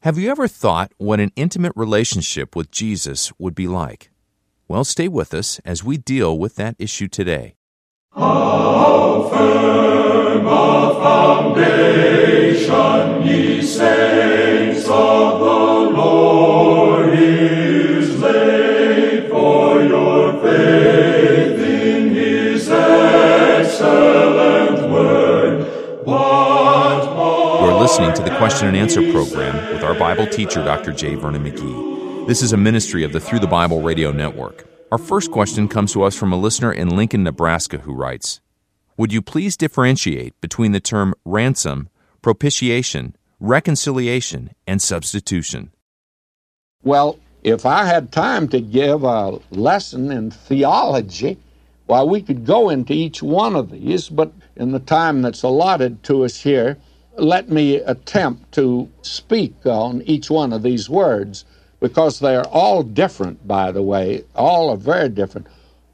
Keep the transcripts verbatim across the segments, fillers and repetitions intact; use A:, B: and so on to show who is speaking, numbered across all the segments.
A: Have you ever thought what an intimate relationship with Jesus would be like? Well, stay with us as we deal with that issue today.
B: How firm a foundation, ye saints of the Lord, is laid for your faith in His excellent word. What more?
A: You're listening to the Question and Answer program with our Bible teacher, Doctor J. Vernon McGee. This is a ministry of the Through the Bible Radio Network. Our first question comes to us from a listener in Lincoln, Nebraska, who writes, would you please differentiate between the term ransom, propitiation, reconciliation, and substitution?
C: Well, if I had time to give a lesson in theology, well, we could go into each one of these, but in the time that's allotted to us here, let me attempt to speak on each one of these words, because they're all different, by the way. All are very different.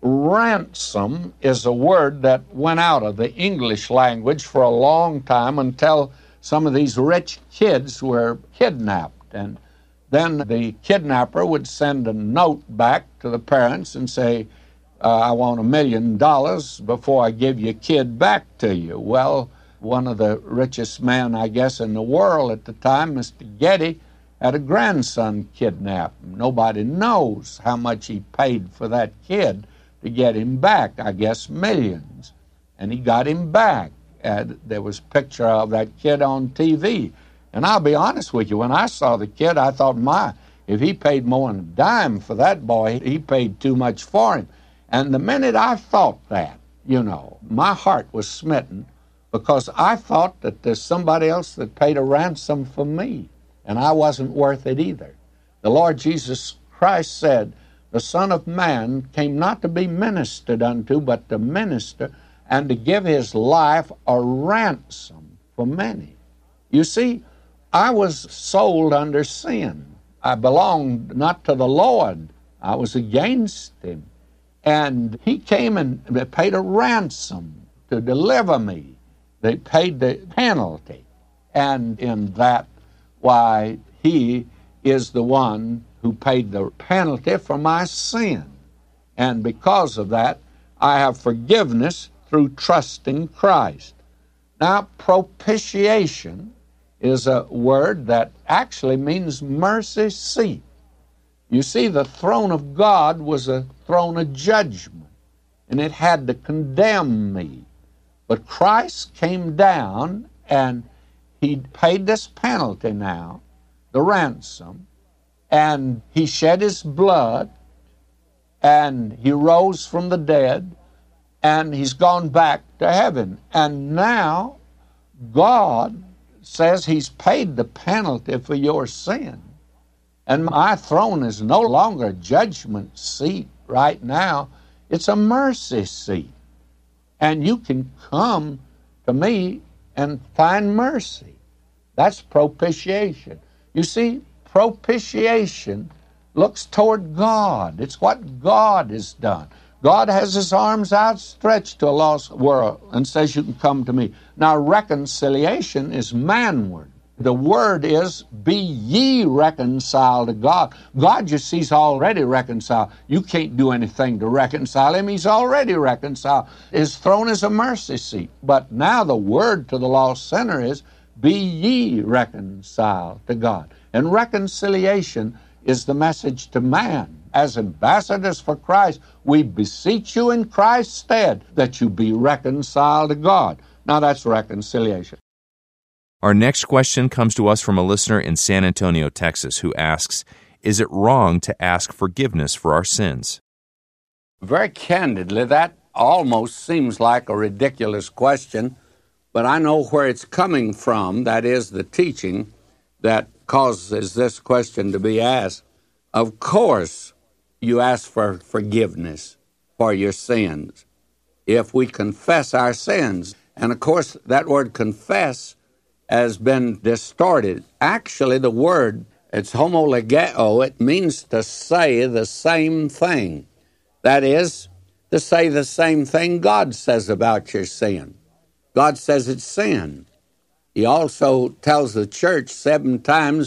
C: Ransom is a word that went out of the English language for a long time until some of these rich kids were kidnapped. And then the kidnapper would send a note back to the parents and say, uh, I want a million dollars before I give your kid back to you. Well, one of the richest men, I guess, in the world at the time, Mister Getty, had a grandson kidnapped. Nobody knows how much he paid for that kid to get him back, I guess millions. And he got him back. And there was a picture of that kid on T V. And I'll be honest with you, when I saw the kid, I thought, my, if he paid more than a dime for that boy, he paid too much for him. And the minute I thought that, you know, my heart was smitten, because I thought that there's somebody else that paid a ransom for me. And I wasn't worth it either. The Lord Jesus Christ said, the Son of Man came not to be ministered unto, but to minister and to give his life a ransom for many. You see, I was sold under sin. I belonged not to the Lord. I was against him. And he came and paid a ransom to deliver me. They paid the penalty. And in that, why, he is the one who paid the penalty for my sin. And because of that, I have forgiveness through trusting Christ. Now, propitiation is a word that actually means mercy seat. You see, the throne of God was a throne of judgment, and it had to condemn me. But Christ came down, and he paid this penalty now, the ransom, and he shed his blood, and he rose from the dead, and he's gone back to heaven. And now God says he's paid the penalty for your sin. And my throne is no longer a judgment seat right now. It's a mercy seat. And you can come to me and find mercy. That's propitiation. You see, propitiation looks toward God. It's what God has done. God has his arms outstretched to a lost world and says, you can come to me. Now, reconciliation is manward. The word is, be ye reconciled to God. God, you see, is already reconciled. You can't do anything to reconcile him. He's already reconciled. His throne is a mercy seat. But now the word to the lost sinner is, be ye reconciled to God. And reconciliation is the message to man. As ambassadors for Christ, we beseech you in Christ's stead that you be reconciled to God. Now that's reconciliation.
A: Our next question comes to us from a listener in San Antonio, Texas, who asks, is it wrong to ask forgiveness for our sins?
C: Very candidly, that almost seems like a ridiculous question, but I know where it's coming from. That is the teaching that causes this question to be asked. Of course, you ask for forgiveness for your sins if we confess our sins. And of course, that word confess has been distorted. Actually, the word, it's homologeo. It means to say the same thing. That is, to say the same thing God says about your sin. God says it's sin. He also tells the church seven times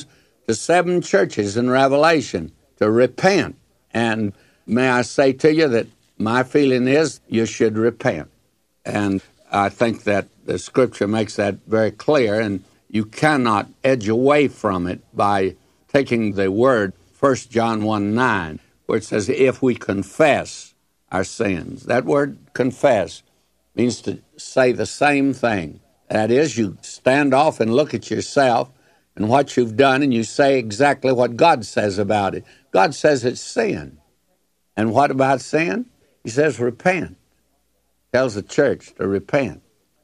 C: to seven churches in Revelation to repent. And may I say to you that my feeling is you should repent. And I think that the Scripture makes that very clear, and you cannot edge away from it by taking the word First John one nine, where it says, if we confess our sins. That word confess means to say the same thing. That is, you stand off and look at yourself and what you've done, and you say exactly what God says about it. God says it's sin. And what about sin? He says repent. Tells the church to repent.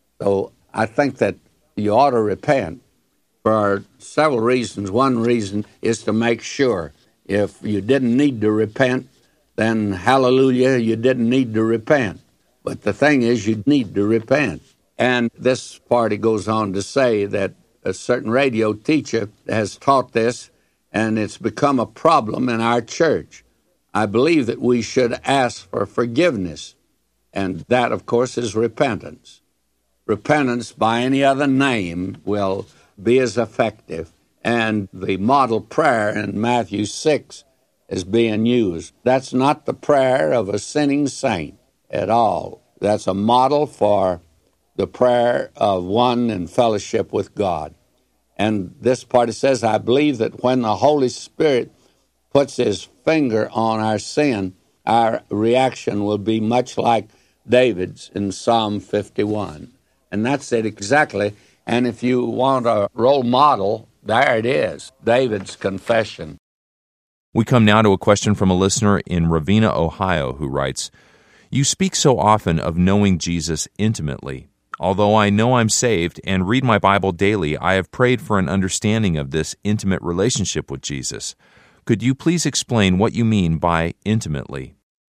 C: So I think that you ought to repent for several reasons. One reason is to make sure. If you didn't need to repent, then hallelujah, you didn't need to repent. But the thing is, you need to repent. And this party goes on to say that a certain radio teacher has taught this, and it's become a problem in our church. I believe that we should ask for forgiveness, and that, of course, is repentance. Repentance by any other name will be as effective, and the model prayer in Matthew six is being used. That's not the prayer of a sinning saint at all. That's a model for the prayer of one in fellowship with God. And this party says, I believe that when the Holy Spirit puts his finger on our sin, our reaction will be much like David's in Psalm fifty-one. And that's it exactly. And if you want a role model, there it is, David's confession.
A: We come now to a question from a listener in Ravenna, Ohio, who writes, you speak so often of knowing Jesus intimately. Although I know I'm saved and read my Bible daily, I have prayed for an understanding of this intimate relationship with Jesus. Could you please explain what you mean by intimately?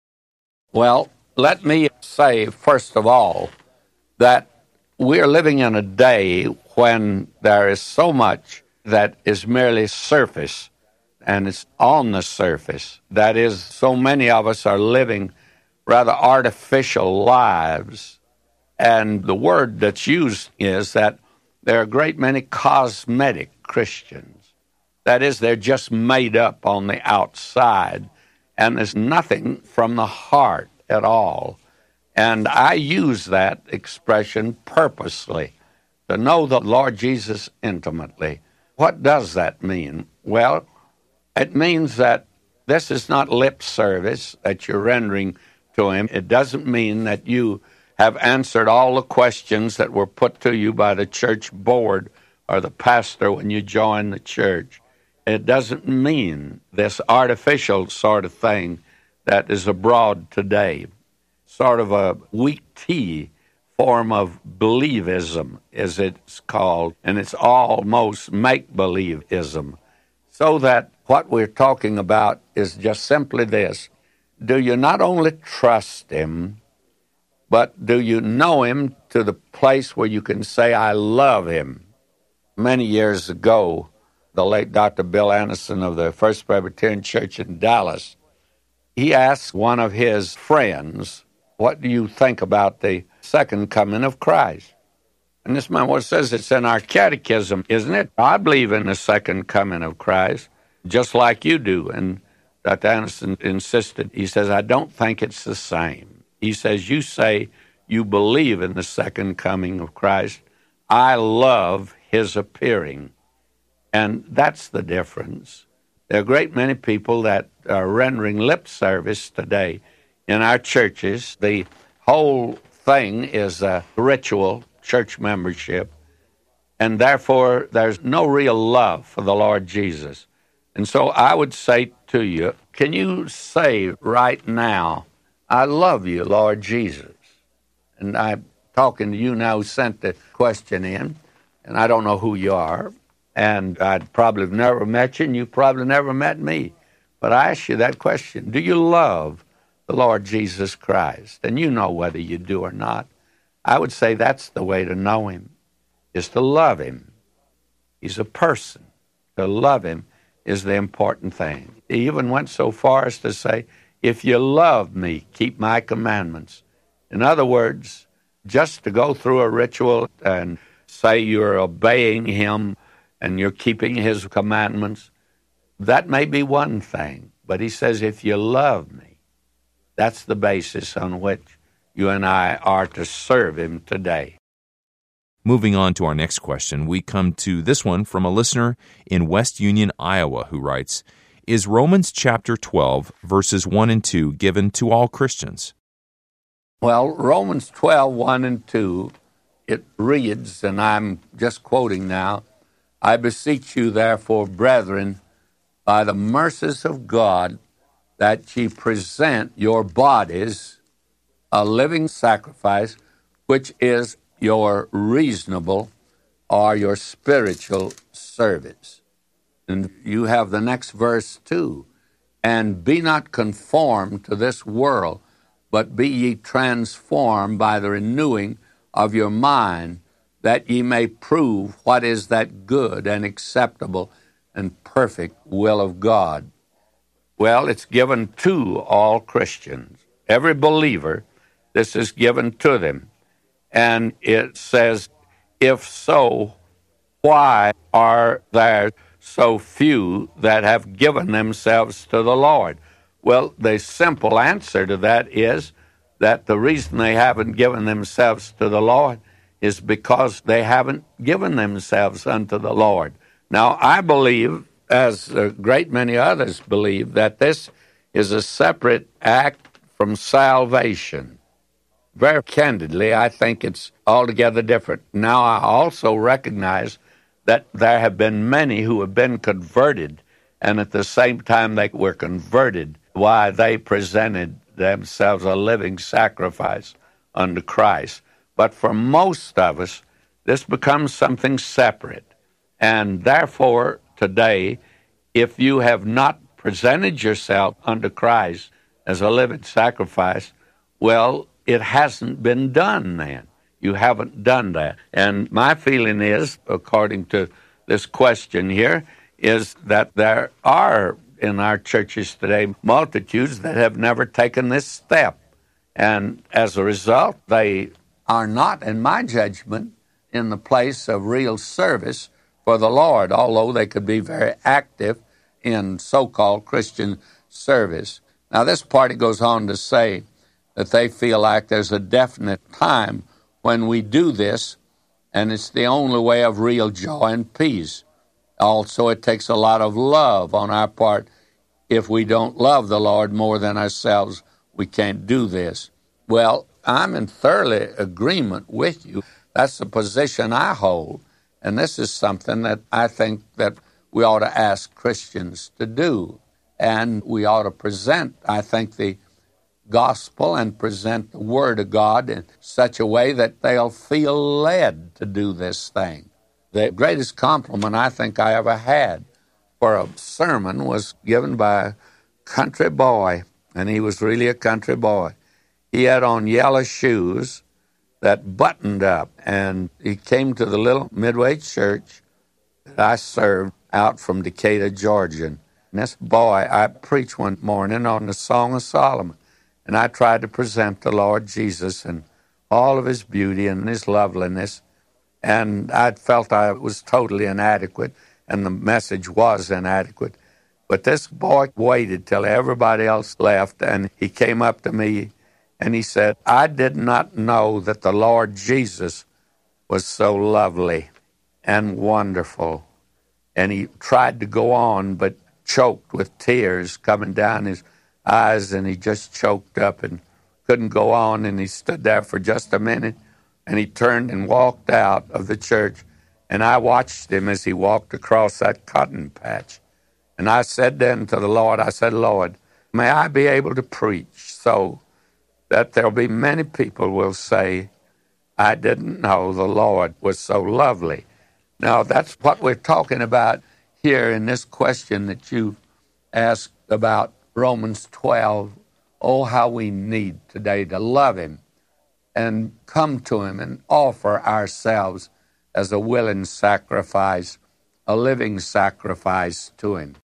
C: Well, let me say, first of all, that we're living in a day when there is so much that is merely surface, and it's on the surface. That is, so many of us are living rather artificial lives. And the word that's used is that there are a great many cosmetic Christians. That is, they're just made up on the outside, and there's nothing from the heart at all. And I use that expression purposely, to know the Lord Jesus intimately. What does that mean? Well, it means that this is not lip service that you're rendering to him. It doesn't mean that you have answered all the questions that were put to you by the church board or the pastor when you joined the church. It doesn't mean this artificial sort of thing that is abroad today, sort of a weak tea form of believism, as it's called, and it's almost make-believeism. So that what we're talking about is just simply this. Do you not only trust him, but do you know him to the place where you can say, I love him? Many years ago, the late Doctor Bill Anderson of the First Presbyterian Church in Dallas, he asked one of his friends, what do you think about the second coming of Christ? And this man, well, says it's in our catechism, isn't it? I believe in the second coming of Christ, just like you do. And Doctor Anderson insisted, he says, I don't think it's the same. He says, you say you believe in the second coming of Christ. I love his appearing. And that's the difference. There are a great many people that are rendering lip service today in our churches. The whole thing is a ritual, church membership, and therefore there's no real love for the Lord Jesus. And so I would say to you, can you say right now, I love you, Lord Jesus? And I'm talking to you now who sent the question in, and I don't know who you are, and I'd probably have never met you, and you probably never met me. But I ask you that question, do you love the Lord Jesus Christ? And you know whether you do or not. I would say that's the way to know him, is to love him. He's a person. To love him is the important thing. He even went so far as to say, if you love me, keep my commandments. In other words, just to go through a ritual and say you're obeying him and you're keeping his commandments, that may be one thing, but he says, if you love me, that's the basis on which you and I are to serve him today.
A: Moving on to our next question, we come to this one from a listener in West Union, Iowa, who writes, is Romans chapter twelve, verses one and two given to all Christians?
C: Well, Romans twelve, one and two, it reads, and I'm just quoting now, I beseech you, therefore, brethren, by the mercies of God, that ye present your bodies a living sacrifice, which is your reasonable or your spiritual service. And you have the next verse too. And be not conformed to this world, but be ye transformed by the renewing of your mind, that ye may prove what is that good and acceptable and perfect will of God. Well, it's given to all Christians. Every believer, this is given to them. And it says, if so, why are there so few that have given themselves to the Lord? Well, the simple answer to that is that the reason they haven't given themselves to the Lord is because they haven't given themselves unto the Lord. Now, I believe, as a great many others believe, that this is a separate act from salvation. Very candidly, I think it's altogether different. Now, I also recognize that there have been many who have been converted, and at the same time they were converted, why they presented themselves a living sacrifice unto Christ. But for most of us, this becomes something separate. And therefore, today, if you have not presented yourself unto Christ as a living sacrifice, well, it hasn't been done then. You haven't done that. And my feeling is, according to this question here, is that there are in our churches today multitudes that have never taken this step. And as a result, they are not, in my judgment, in the place of real service for the Lord, although they could be very active in so-called Christian service. Now, this party goes on to say that they feel like there's a definite time when we do this, and it's the only way of real joy and peace. Also, it takes a lot of love on our part. If we don't love the Lord more than ourselves, we can't do this. Well, I'm in thoroughly agreement with you. That's the position I hold, and this is something that I think that we ought to ask Christians to do, and we ought to present, I think, the gospel and present the Word of God in such a way that they'll feel led to do this thing. The greatest compliment I think I ever had for a sermon was given by a country boy, and he was really a country boy. He had on yellow shoes that buttoned up, and he came to the little Midway church that I served out from Decatur, Georgia. And this boy, I preached one morning on the Song of Solomon, and I tried to present the Lord Jesus and all of his beauty and his loveliness, and I felt I was totally inadequate, and the message was inadequate. But this boy waited till everybody else left, and he came up to me, and he said, I did not know that the Lord Jesus was so lovely and wonderful. And he tried to go on, but choked with tears coming down his eyes, and he just choked up and couldn't go on, and he stood there for just a minute, and he turned and walked out of the church, and I watched him as he walked across that cotton patch. And I said then to the Lord, I said, Lord, may I be able to preach so that there'll be many people will say, I didn't know the Lord was so lovely. Now, that's what we're talking about here in this question that you asked about Romans twelve. Oh, how we need today to love him and come to him and offer ourselves as a willing sacrifice, a living sacrifice to him.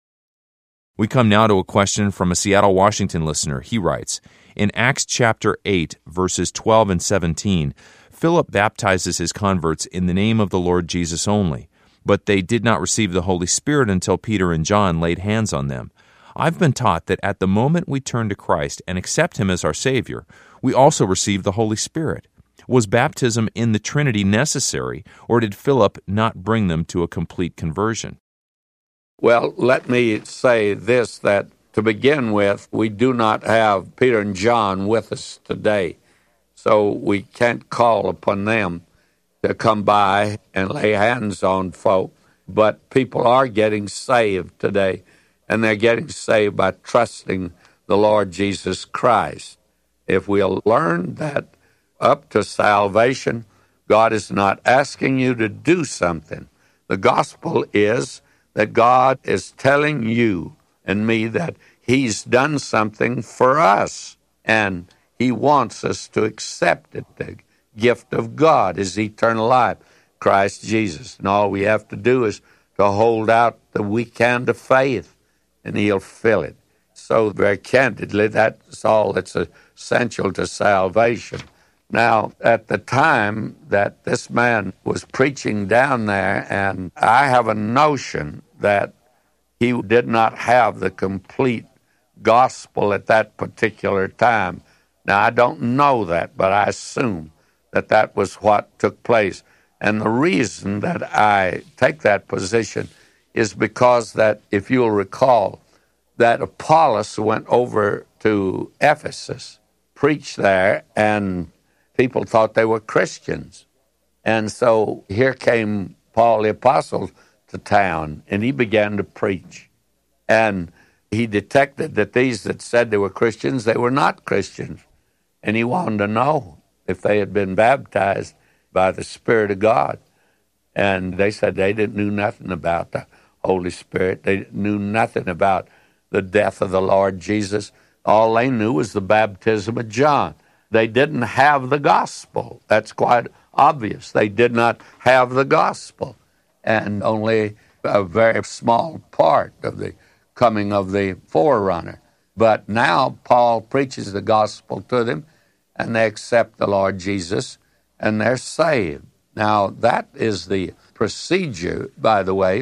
A: We come now to a question from a Seattle, Washington listener. He writes, in Acts chapter eight, verses twelve and seventeen, Philip baptizes his converts in the name of the Lord Jesus only. but they did not receive the Holy Spirit until Peter and John laid hands on them. I've been taught that at the moment we turn to Christ and accept Him as our Savior, we also receive the Holy Spirit. Was baptism in the Trinity necessary, or did Philip not bring them to a complete conversion?
C: Well, let me say this, that to begin with, we do not have Peter and John with us today, so we can't call upon them to come by and lay hands on folk, but people are getting saved today, and they're getting saved by trusting the Lord Jesus Christ. If we'll learn that up to salvation, God is not asking you to do something. The gospel is that God is telling you and me that He's done something for us, and He wants us to accept it. The gift of God is eternal life, Christ Jesus. And all we have to do is to hold out the weak hand of faith, and He'll fill it. So very candidly, that's all that's essential to salvation. Now, at the time that this man was preaching down there, and I have a notion that he did not have the complete gospel at that particular time. Now, I don't know that, but I assume that that was what took place. And the reason that I take that position is because that, if you'll recall, that Apollos went over to Ephesus, preached there, and people thought they were Christians. And so here came Paul the Apostle to town, and he began to preach. And he detected that these that said they were Christians, they were not Christians. And he wanted to know if they had been baptized by the Spirit of God. And they said they didn't knew nothing about the Holy Spirit. They knew nothing about the death of the Lord Jesus. All they knew was the baptism of John. They didn't have the gospel. That's quite obvious. They did not have the gospel. And only a very small part of the coming of the forerunner. But now Paul preaches the gospel to them, and they accept the Lord Jesus, and they're saved. Now, that is the procedure, by the way,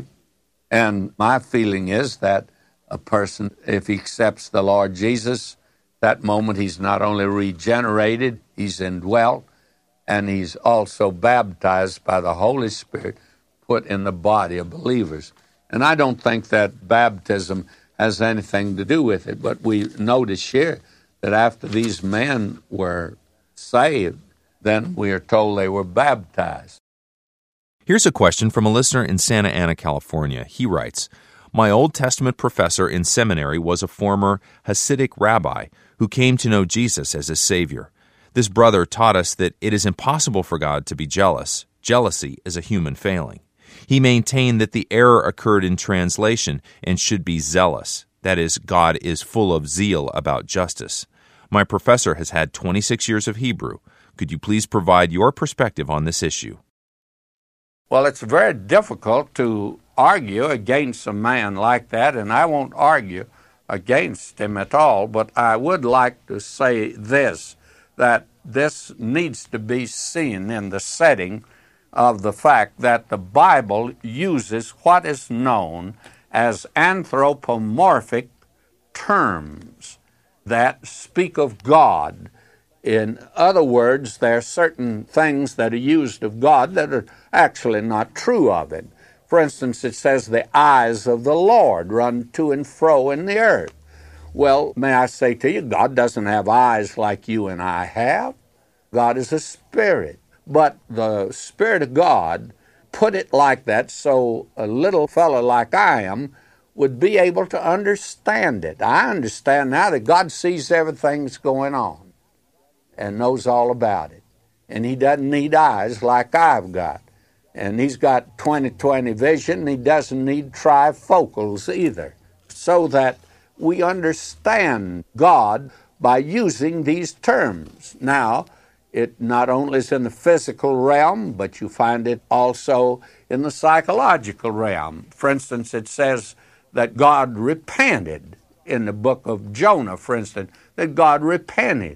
C: and my feeling is that a person, if he accepts the Lord Jesus, that moment he's not only regenerated, he's indwelt, and he's also baptized by the Holy Spirit, put in the body of believers. And I don't think that baptism has anything to do with it, but we notice here that after these men were saved, then we are told they were baptized.
A: Here's a question from a listener in Santa Ana, California. He writes, "My Old Testament professor in seminary was a former Hasidic rabbi who came to know Jesus as his Savior. This brother taught us that it is impossible for God to be jealous. Jealousy is a human failing. He maintained that the error occurred in translation and should be zealous. That is, God is full of zeal about justice. My professor has had twenty-six years of Hebrew. Could you please provide your perspective on this issue?"
C: Well, it's very difficult to argue against a man like that, and I won't argue against him at all, but I would like to say this, that this needs to be seen in the setting of the fact that the Bible uses what is known as anthropomorphic terms that speak of God. In other words, there are certain things that are used of God that are actually not true of it. For instance, it says the eyes of the Lord run to and fro in the earth. Well, may I say to you, God doesn't have eyes like you and I have. God is a spirit. But the Spirit of God put it like that so a little fellow like I am would be able to understand it. I understand now that God sees everything that's going on and knows all about it. And He doesn't need eyes like I've got. And He's got twenty twenty vision, and He doesn't need trifocals either. So that we understand God by using these terms. Now, it not only is in the physical realm, but you find it also in the psychological realm. For instance, it says that God repented in the book of Jonah, for instance, that God repented.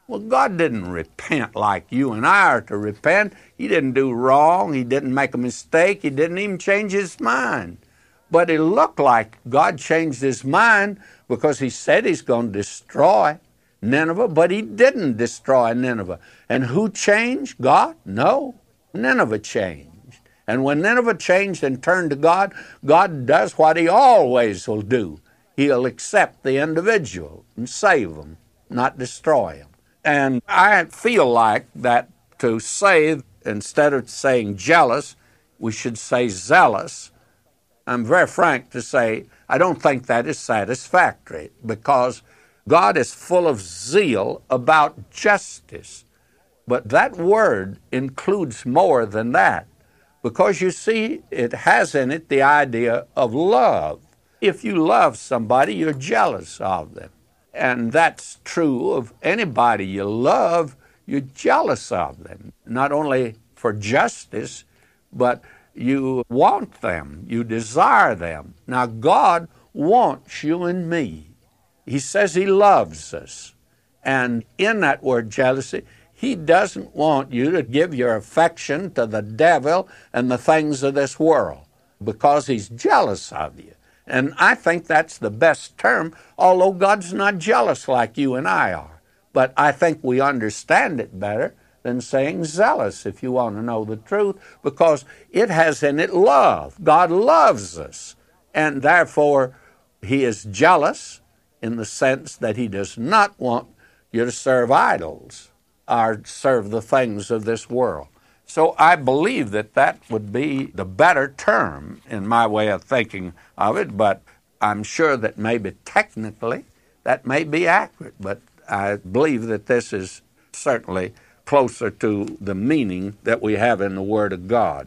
C: Well, God didn't repent like you and I are to repent. He didn't do wrong. He didn't make a mistake. He didn't even change his mind. But it looked like God changed his mind because he said he's going to destroy Nineveh, but he didn't destroy Nineveh. And who changed? God? No. Nineveh changed. And when Nineveh changed and turned to God, God does what he always will do. He'll accept the individual and save them, not destroy them. And I feel like that to say, instead of saying jealous, we should say zealous. I'm very frank to say I don't think that is satisfactory, because God is full of zeal about justice. But that word includes more than that, because you see, it has in it the idea of love. If you love somebody, you're jealous of them. And that's true of anybody you love. You're jealous of them, not only for justice, but you want them, you desire them. Now, God wants you and me. He says he loves us. And in that word jealousy, he doesn't want you to give your affection to the devil and the things of this world, because he's jealous of you. And I think that's the best term, although God's not jealous like you and I are. But I think we understand it better than saying zealous, if you want to know the truth, because it has in it love. God loves us, and therefore he is jealous in the sense that he does not want you to serve idols or serve the things of this world. So I believe that that would be the better term in my way of thinking of it, but I'm sure that maybe technically that may be accurate, but I believe that this is certainly closer to the meaning that we have in the Word of God.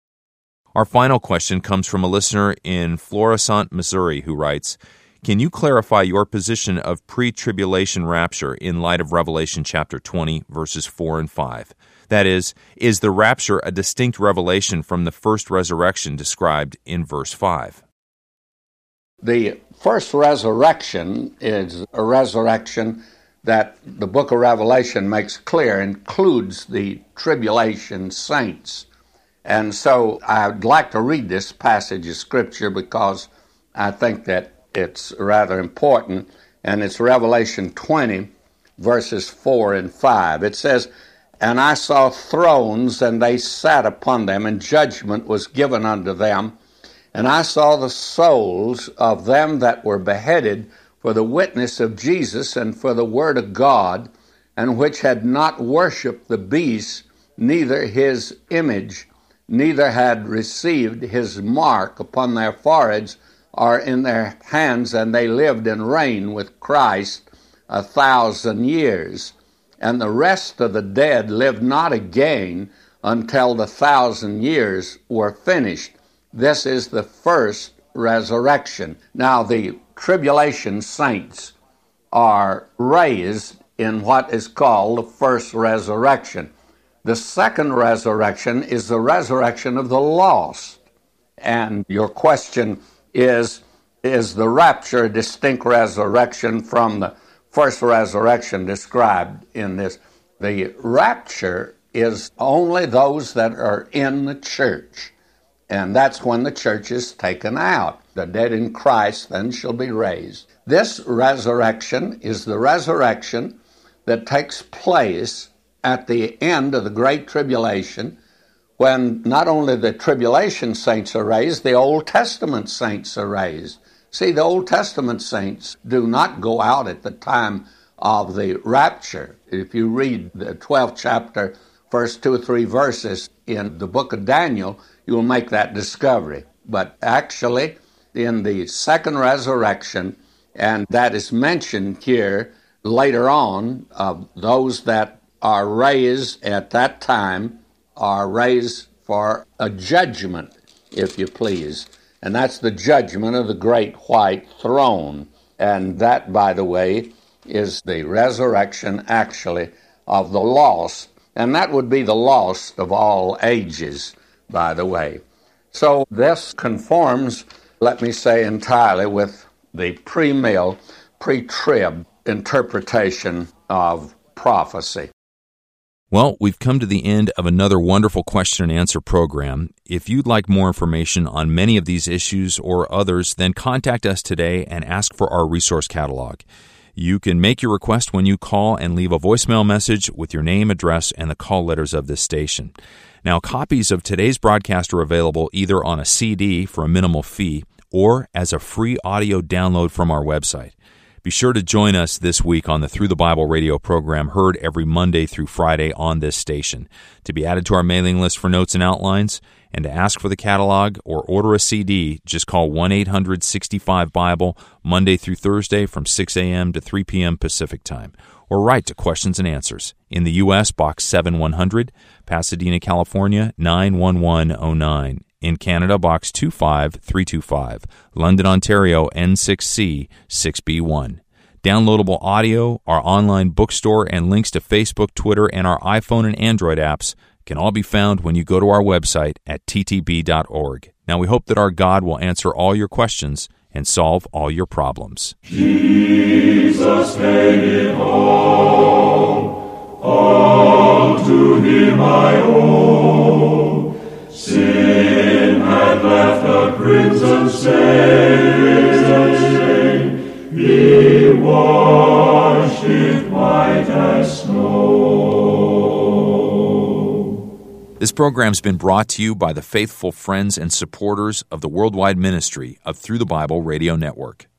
A: Our final question comes from a listener in Florissant, Missouri, who writes, "Can you clarify your position of pre-tribulation rapture in light of Revelation chapter twenty, verses four and five? That is, is the rapture a distinct revelation from the first resurrection described in verse five?
C: The first resurrection is a resurrection that the book of Revelation makes clear includes the tribulation saints. And so I'd like to read this passage of Scripture because I think that it's rather important, and it's Revelation twenty, verses four and five. It says, "And I saw thrones, and they sat upon them, and judgment was given unto them. And I saw the souls of them that were beheaded for the witness of Jesus and for the word of God, and which had not worshipped the beast, neither his image, neither had received his mark upon their foreheads or in their hands, and they lived and reigned with Christ a thousand years. And the rest of the dead lived not again until the thousand years were finished. This is the first resurrection." Now, the tribulation saints are raised in what is called the first resurrection. The second resurrection is the resurrection of the lost. And your question is, is the rapture a distinct resurrection from the first resurrection described in this? The rapture is only those that are in the church, and that's when the church is taken out. The dead in Christ then shall be raised. This resurrection is the resurrection that takes place at the end of the Great Tribulation, when not only the tribulation saints are raised, the Old Testament saints are raised. See, the Old Testament saints do not go out at the time of the rapture. If you read the twelfth chapter, first two or three verses in the book of Daniel, you will make that discovery. But actually, in the second resurrection, and that is mentioned here later on, of those that are raised at that time are raised for a judgment, if you please. And that's the judgment of the great white throne. And that, by the way, is the resurrection, actually, of the lost. And that would be the lost of all ages, by the way. So this conforms, let me say, entirely with the pre-mill, pre-trib interpretation of prophecy.
A: Well, we've come to the end of another wonderful question and answer program. If you'd like more information on many of these issues or others, then contact us today and ask for our resource catalog. You can make your request when you call and leave a voicemail message with your name, address, and the call letters of this station. Now, copies of today's broadcast are available either on a C D for a minimal fee or as a free audio download from our website. Be sure to join us this week on the Through the Bible radio program, heard every Monday through Friday on this station. To be added to our mailing list for notes and outlines, and to ask for the catalog or order a C D, just call one eight hundred sixty-five Bible Monday through Thursday from six a.m. to three p.m. Pacific Time, or write to Questions and Answers. In the U S, Box seven one hundred, Pasadena, California, nine one one oh nine. In Canada, Box two five three two five, London, Ontario, N six C six B one. Downloadable audio, our online bookstore, and links to Facebook, Twitter, and our iPhone and Android apps can all be found when you go to our website at t t b dot org. Now, we hope that our God will answer all your questions and solve all your problems.
B: Jesus made it all, all to Him I owe. Sin had left a crimson stain, He washed it white as snow.
A: This program's been brought to you by the faithful friends and supporters of the worldwide ministry of Through the Bible Radio Network.